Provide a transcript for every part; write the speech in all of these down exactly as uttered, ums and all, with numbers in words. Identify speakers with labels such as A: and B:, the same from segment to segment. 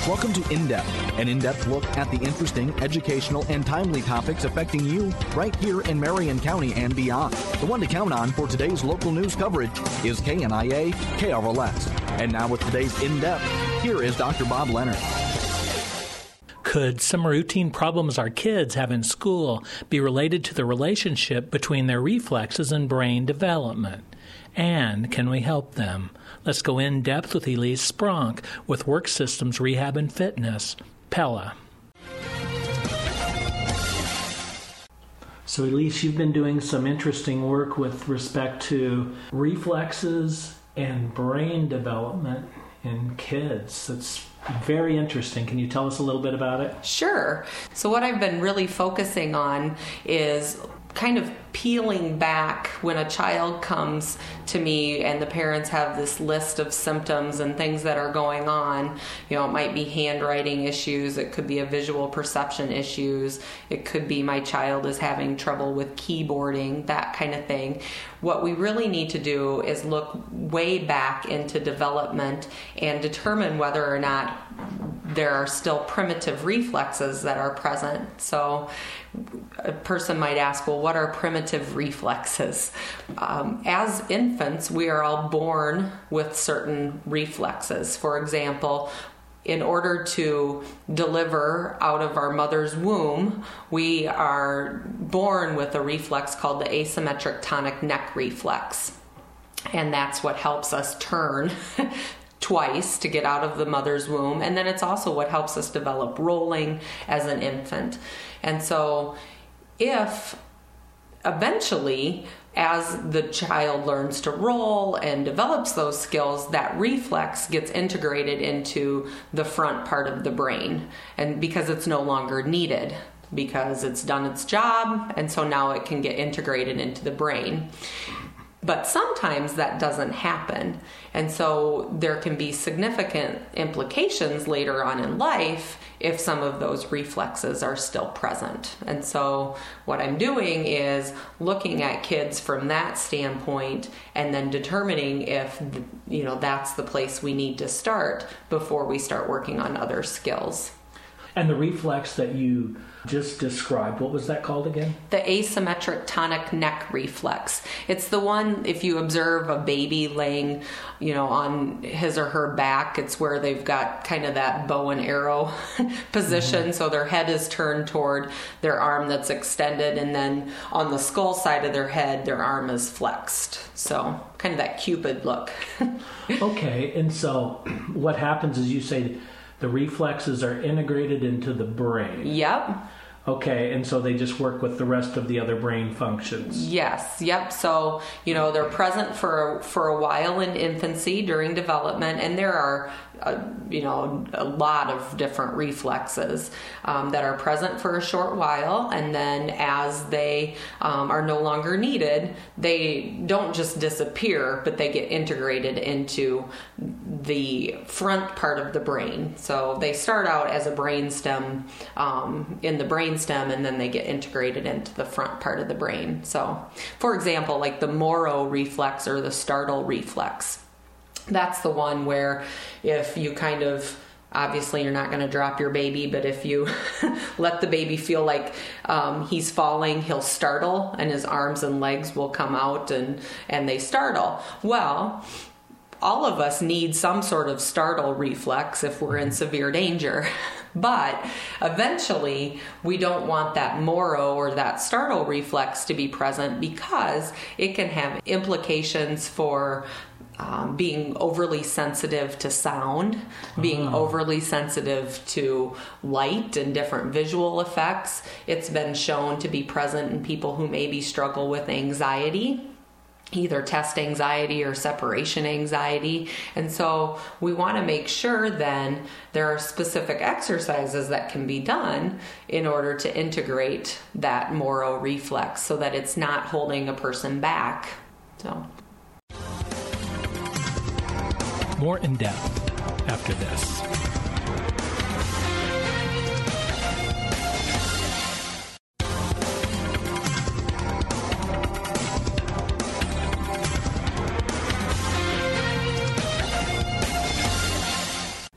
A: Welcome to In Depth, an in-depth look at the interesting, educational, and timely topics affecting you right here in Marion County and beyond. The one to count on for today's local news coverage is K N I A K R L S. And now with today's In Depth, here is Doctor Bob Leonard.
B: Could some routine problems our kids have in school be related to the relationship between their reflexes and brain development? And can we help them? Let's go in depth with Elise Spronk with Work Systems Rehab and Fitness, Pella. So Elise, you've been doing some interesting work with respect to reflexes and brain development in kids. That's very interesting. Can you tell us a little bit about it?
C: Sure. So what I've been really focusing on is kind of peeling back when a child comes to me and the parents have this list of symptoms and things that are going on. You know, it might be handwriting issues, it could be a visual perception issues, it could be my child is having trouble with keyboarding, that kind of thing. What we really need to do is look way back into development and determine whether or not there are still primitive reflexes that are present. So a person might ask, well, what are primitive reflexes? Um, as infants, we are all born with certain reflexes. For example, in order to deliver out of our mother's womb, we are born with a reflex called the asymmetric tonic neck reflex. And that's what helps us turn twice to get out of the mother's womb. And then it's also what helps us develop rolling as an infant. And so if eventually, as the child learns to roll and develops those skills, that reflex gets integrated into the front part of the brain, and because it's no longer needed, because it's done its job, and so now it can get integrated into the brain. But sometimes that doesn't happen, and so there can be significant implications later on in life if some of those reflexes are still present. And so what I'm doing is looking at kids from that standpoint and then determining if, you know, that's the place we need to start before we start working on other skills.
B: And the reflex that you just described, what was that called again?
C: The asymmetric tonic neck reflex. It's the one, if you observe a baby laying, you know, on his or her back, it's where they've got kind of that bow and arrow position. Mm-hmm. So their head is turned toward their arm that's extended, and then on the skull side of their head, their arm is flexed. So kind of that Cupid look.
B: Okay, and so what happens is you say the reflexes are integrated into the brain.
C: Yep.
B: Okay, and so they just work with the rest of the other brain functions.
C: Yes, yep. So, you know, they're present for, for a while in infancy during development, and there are, uh, you know, a lot of different reflexes um, that are present for a short while, and then as they um, are no longer needed, they don't just disappear, but they get integrated into the front part of the brain. So they start out as a brainstem um, in the brainstem, and then they get integrated into the front part of the brain. So, for example, like the Moro reflex or the startle reflex, that's the one where if you kind of, obviously you're not going to drop your baby, but if you let the baby feel like um, he's falling, he'll startle and his arms and legs will come out and, and they startle. Well, all of us need some sort of startle reflex if we're in severe danger. But eventually, we don't want that Moro or that startle reflex to be present because it can have implications for um, being overly sensitive to sound, being oh. overly sensitive to light and different visual effects. It's been shown to be present in people who maybe struggle with anxiety, either test anxiety or separation anxiety. And so we want to make sure then there are specific exercises that can be done in order to integrate that Moro reflex so that it's not holding a person back. So
B: more in depth after this.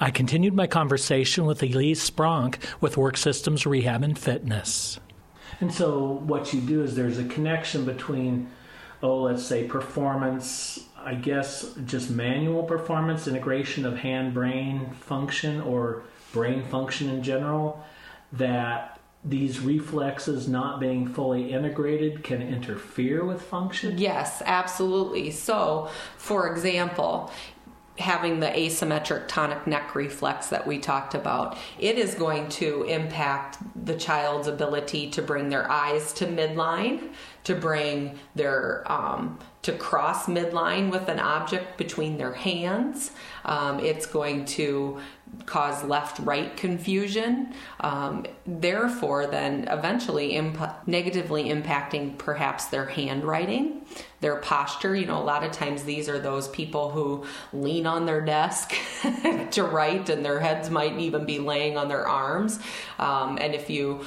B: I continued my conversation with Elise Spronk with Work Systems Rehab and Fitness. And so what you do is there's a connection between, oh, let's say performance, I guess just manual performance, integration of hand-brain function or brain function in general, that these reflexes not being fully integrated can interfere with function?
C: Yes, absolutely. So, for example, having the asymmetric tonic neck reflex that we talked about, it is going to impact the child's ability to bring their eyes to midline, to bring their um, to cross midline with an object between their hands. Um, it's going to cause left-right confusion, um, therefore then eventually imp- negatively impacting perhaps their handwriting, their posture. You know, a lot of times these are those people who lean on their desk to write, and their heads might even be laying on their arms. Um, and if you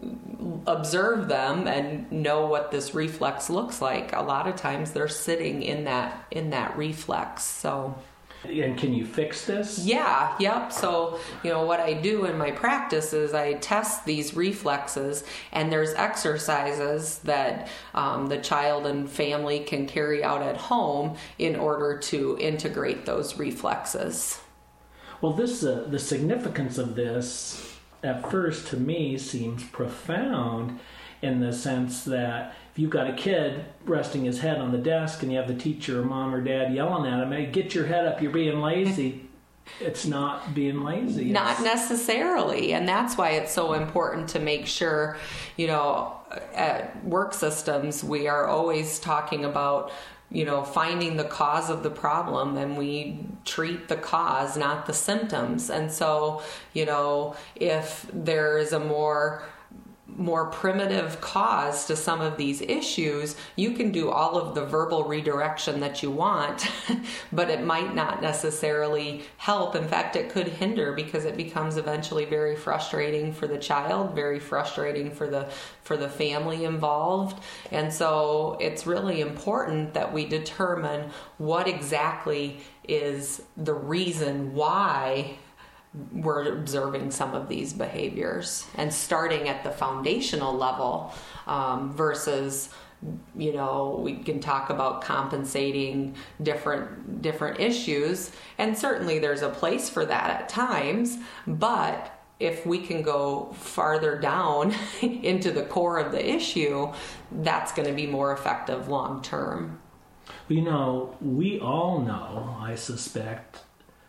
C: observe them and know what this reflex looks like, a lot of times they're sitting in that in that reflex. So.
B: And can you fix this?
C: Yeah, yep. So, you know, what I do in my practice is I test these reflexes, and there's exercises that um, the child and family can carry out at home in order to integrate those reflexes.
B: Well, this uh, the significance of this, at first, to me, seems profound in the sense that if you've got a kid resting his head on the desk and you have the teacher or mom or dad yelling at him, hey, get your head up, you're being lazy. It's not being lazy.
C: Not
B: it's...
C: necessarily. And that's why it's so important to make sure, you know, at Work Systems, we are always talking about, you know, finding the cause of the problem, and we treat the cause, not the symptoms. And so, you know, if there is a more more primitive cause to some of these issues, you can do all of the verbal redirection that you want, but it might not necessarily help. In fact, it could hinder, because it becomes eventually very frustrating for the child, very frustrating for the for the family involved. And so it's really important that we determine what exactly is the reason why we're observing some of these behaviors, and starting at the foundational level um, versus, you know, we can talk about compensating different different issues, and certainly there's a place for that at times, but if we can go farther down into the core of the issue, that's going to be more effective long term.
B: You know, we all know, I suspect,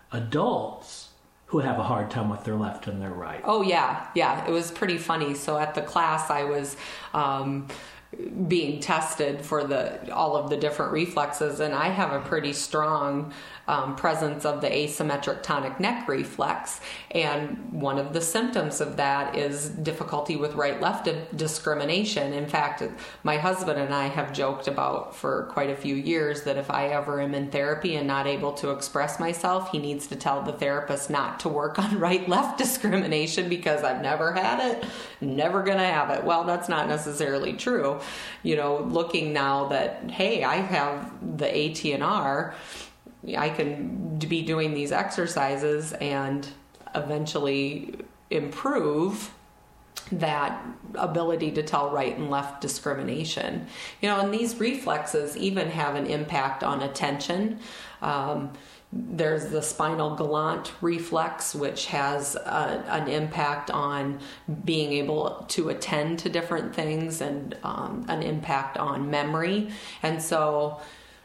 B: adults who have a hard time with their left and their right.
C: Oh, yeah. Yeah, it was pretty funny. So at the class, I was um, being tested for the all of the different reflexes, and I have a pretty strong um, presence of the asymmetric tonic neck reflex, and one of the symptoms of that is difficulty with right-left discrimination. In fact, my husband and I have joked about for quite a few years that if I ever am in therapy and not able to express myself, he needs to tell the therapist not to work on right-left discrimination, because I've never had it, never gonna have it. Well, that's not necessarily true. You know, looking now that, hey, I have the A T N R, I can be doing these exercises and eventually improve that ability to tell right and left discrimination. You know, and these reflexes even have an impact on attention. Um, There's the spinal galant reflex, which has a, an impact on being able to attend to different things, and um, an impact on memory. And so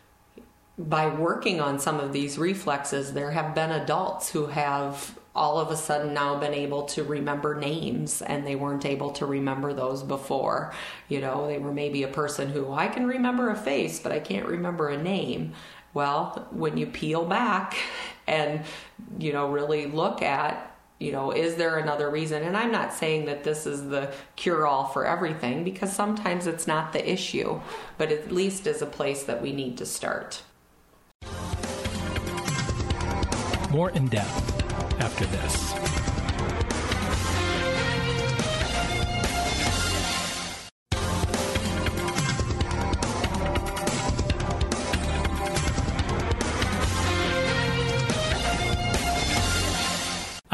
C: by working on some of these reflexes, there have been adults who have all of a sudden now been able to remember names, and they weren't able to remember those before. You know, they were maybe a person who, I can remember a face, but I can't remember a name. Well, when you peel back and, you know, really look at, you know, is there another reason? And I'm not saying that this is the cure-all for everything, because sometimes it's not the issue, but at least is a place that we need to start.
B: More in depth after this.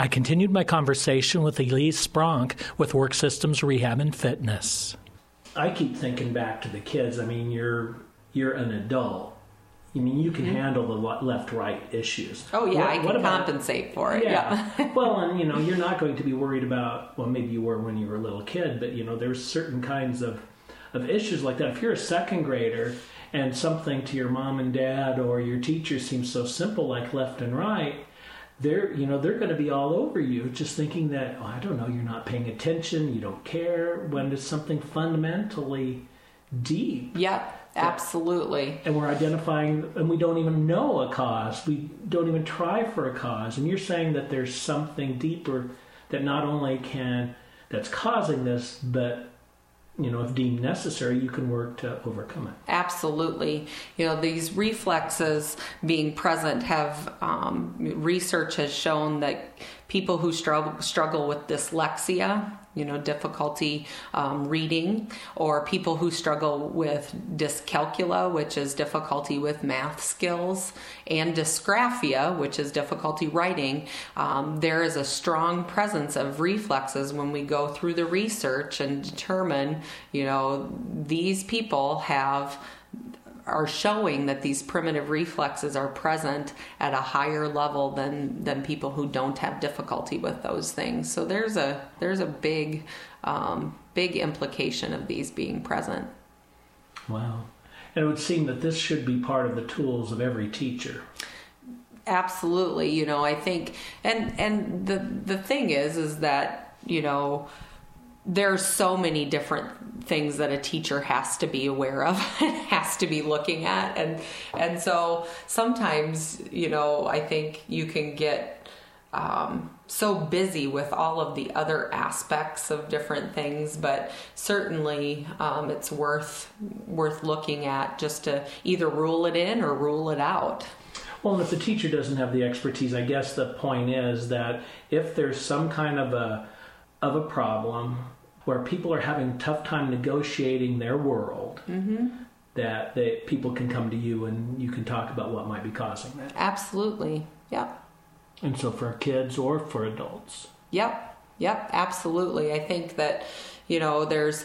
B: I continued my conversation with Elise Spronk with Work Systems Rehab and Fitness.
D: I keep thinking back to the kids. I mean, you're you're an adult. I mean, you can mm-hmm. handle the left-right issues.
C: Oh, yeah,
D: what,
C: I can
D: what about,
C: compensate for it.
D: Yeah.
C: yeah.
D: Well, and, you know, you're not going to be worried about, well, maybe you were when you were a little kid, but, you know, there's certain kinds of, of issues like that. If you're a second grader and something to your mom and dad or your teacher seems so simple like left and right, they're, you know, they're going to be all over you just thinking that, oh, I don't know, you're not paying attention, you don't care, when it's something fundamentally deep.
C: Yeah. Absolutely.
D: And we're identifying, and we don't even know a cause. We don't even try for a cause. And you're saying that there's something deeper that not only can, that's causing this, but, you know, if deemed necessary, you can work to overcome it.
C: Absolutely. You know, these reflexes being present have, um, research has shown that people who struggle, struggle with dyslexia, you know, difficulty um, reading, or people who struggle with dyscalculia, which is difficulty with math skills, and dysgraphia, which is difficulty writing, um, there is a strong presence of reflexes when we go through the research and determine, you know, these people have are showing that these primitive reflexes are present at a higher level than than people who don't have difficulty with those things. So there's a there's a big um, big implication of these being present.
D: Wow. And it would seem that this should be part of the tools of every teacher.
C: Absolutely. You know, I think, and and the the thing is, is that, you know, there's so many different things that a teacher has to be aware of and has to be looking at. And, and so sometimes, you know, I think you can get um, so busy with all of the other aspects of different things, but certainly um, it's worth, worth looking at just to either rule it in or rule it out.
D: Well, and if the teacher doesn't have the expertise, I guess the point is that if there's some kind of a of a problem where people are having a tough time negotiating their world, mm-hmm. that they, people can come to you and you can talk about what might be causing that.
C: Absolutely. Yep.
D: And so for kids or for adults.
C: Yep. Yep. Absolutely. I think that, you know, there's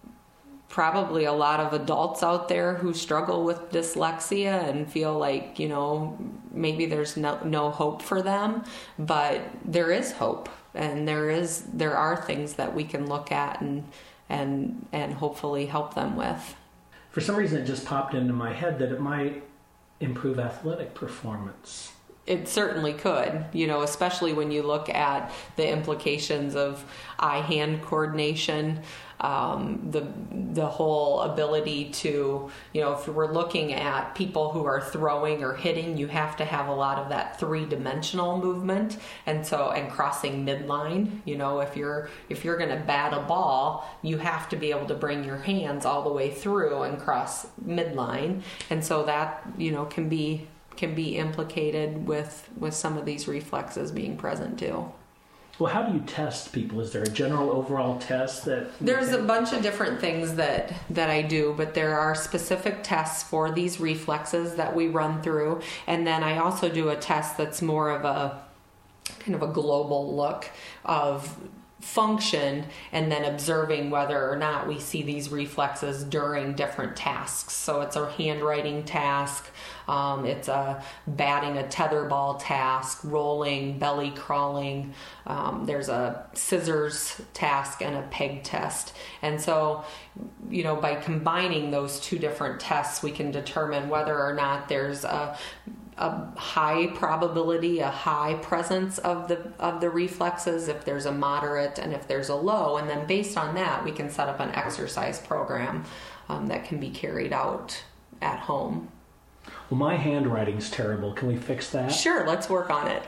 C: probably a lot of adults out there who struggle with dyslexia and feel like, you know, maybe there's no, no hope for them, but there is hope. And there is, there are things that we can look at and and and hopefully help them with.
D: For some reason, it just popped into my head that it might improve athletic performance.
C: It certainly could, you know, especially when you look at the implications of eye-hand coordination, um, the the whole ability to, you know, if we're looking at people who are throwing or hitting, you have to have a lot of that three-dimensional movement, and so and crossing midline. You know, if you're if you're going to bat a ball, you have to be able to bring your hands all the way through and cross midline, and so that, you know, can be. can be implicated with, with some of these reflexes being present too.
D: Well, how do you test people? Is there a general overall test that...
C: There's a bunch of different things that, that I do, but there are specific tests for these reflexes that we run through. And then I also do a test that's more of a kind of a global look of function, and then observing whether or not we see these reflexes during different tasks. So it's a handwriting task, um, it's a batting a tetherball task, rolling, belly crawling, um, there's a scissors task and a peg test. And so, you know, by combining those two different tests, we can determine whether or not there's a a high probability, a high presence of the of the reflexes, if there's a moderate and if there's a low, and then based on that we can set up an exercise program um, that can be carried out at home.
D: Well, my handwriting's terrible. Can we fix that?
C: Sure, let's work on it.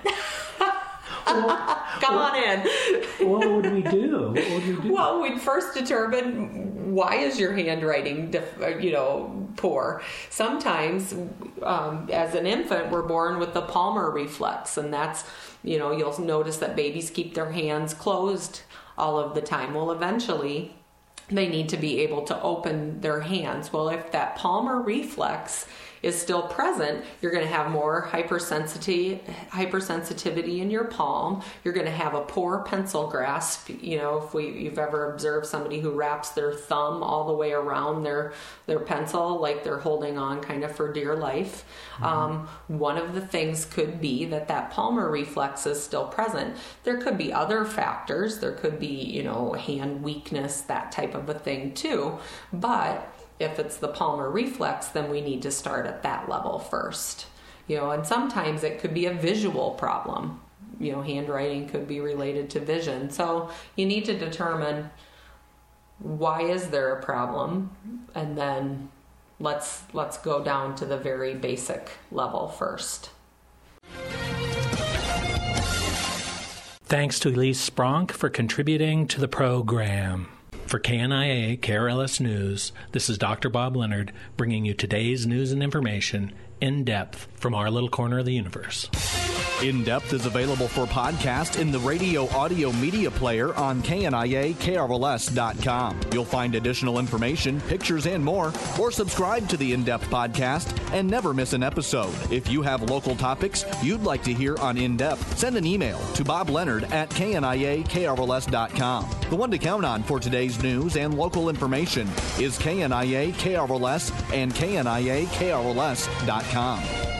C: Well, Come
D: what,
C: on in.
D: What would we do? What would we do?
C: Well, we'd first determine why is your handwriting, you know, poor. Sometimes, um, as an infant, we're born with the palmar reflex, and that's, you know, you'll notice that babies keep their hands closed all of the time. Well, eventually, they need to be able to open their hands. Well, if that palmar reflex is still present, you're going to have more hypersensitivity, hypersensitivity in your palm. You're going to have a poor pencil grasp. You know, if we, you've ever observed somebody who wraps their thumb all the way around their, their pencil, like they're holding on kind of for dear life. Mm-hmm. Um, one of the things could be that that palmar reflex is still present. There could be other factors. There could be, you know, hand weakness, that type of a thing too. But if it's the palmar reflex, then we need to start at that level first. You know, and sometimes it could be a visual problem. You know, handwriting could be related to vision. So you need to determine, why is there a problem? And then let's let's go down to the very basic level first.
B: Thanks to Elise Spronk for contributing to the program. For K N I A K R L S News, this is Doctor Bob Leonard bringing you today's news and information in depth from our little corner of the universe.
A: In Depth is available for podcast in the radio audio media player on K N I A K R L S dot com. You'll find additional information, pictures, and more, or subscribe to the In Depth podcast and never miss an episode. If you have local topics you'd like to hear on In Depth, send an email to Bob Leonard at K N I A K R L S dot com. The one to count on for today's news and local information is K N I A K R L S and K N I A K R L S dot com.